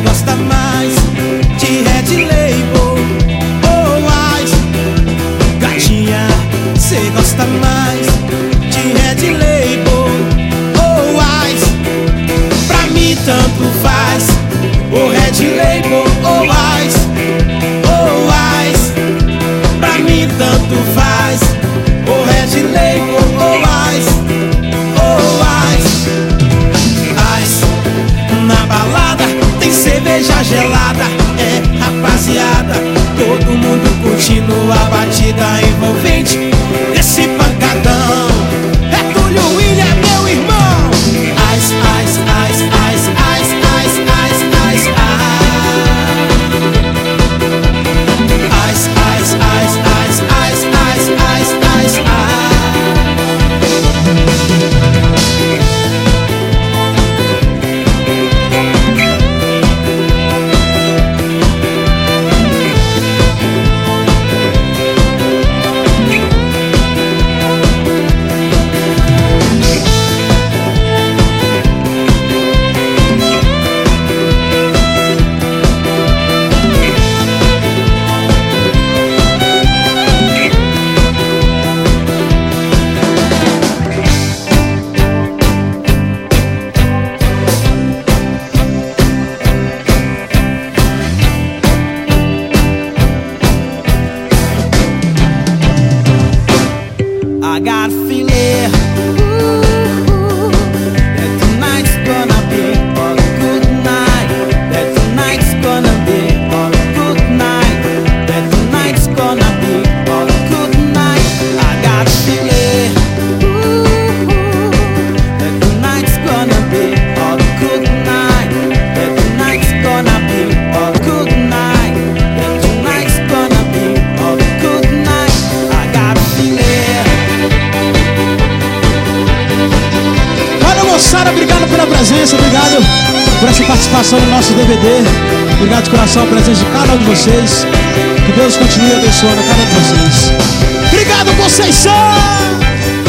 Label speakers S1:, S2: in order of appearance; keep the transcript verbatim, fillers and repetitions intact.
S1: gosta mais de Red Label ou Ice? Gatinha, cê gosta mais de Red Label ou Ice? Pra mim tanto faz, o Red Label ou Ice, ou Ice. Pra mim tanto faz, o Red Label ou Ice, ou Ice. Ice, na balada tem cerveja gelada, é rapaziada, todo mundo curtindo a batida envolvente desse pancadão. É Túlio William, meu irmão. Ice, ice, ice, ice, ice, ice, ice, ice, ice. Ice, ice, ice, ice, ice, ice, ice, ice, ice. I got a feeling, ooh, that tonight's gonna be a good night. That tonight's gonna be a good night. That tonight's gonna be a good night. I got a feeling, ooh, that tonight's gonna be a good night. That tonight's gonna be a good night. That tonight's gonna be a good night. I got a feeling.
S2: Moçada, obrigado pela presença, obrigado por essa participação no nosso D V D. Obrigado de coração a presença de cada um de vocês. Que Deus continue abençoando a cada um de vocês. Obrigado, Conceição!